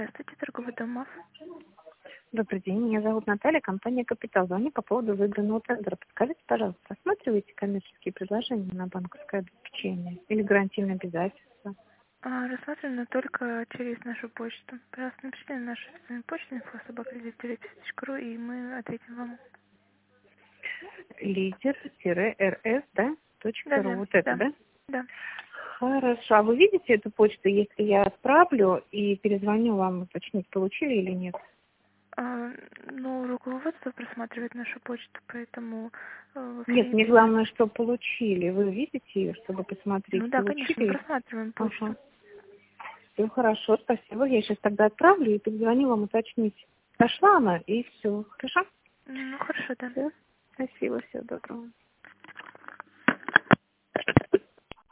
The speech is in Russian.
Здравствуйте, торговый дом МАФ. Добрый день, меня зовут Наталья, компания «Капитал». Звоню по поводу выигранного тендера. Подскажите, пожалуйста, рассматриваете коммерческие предложения на банковское обеспечение или гарантийные обязательства? Рассматриваем, но только через нашу почту. Пожалуйста, напишите на нашу официальную почту info@kredit-ру, и мы ответим вам. Лидер-РС, да? .ру. Вот это, да? Да. Хорошо. А вы видите эту почту, если я отправлю и перезвоню вам уточнить, получили или нет? Ну, руководство просматривает нашу почту, поэтому вы Нет, мне приедете на... главное, что получили. Вы видите ее, чтобы посмотреть, Ну да, конечно, получили? просматриваем почту. Ага. Все хорошо, спасибо. Я сейчас тогда отправлю и перезвоню вам уточнить. Дошла она, и все. Хорошо? Ну, хорошо, да. Все. Спасибо, всего доброго.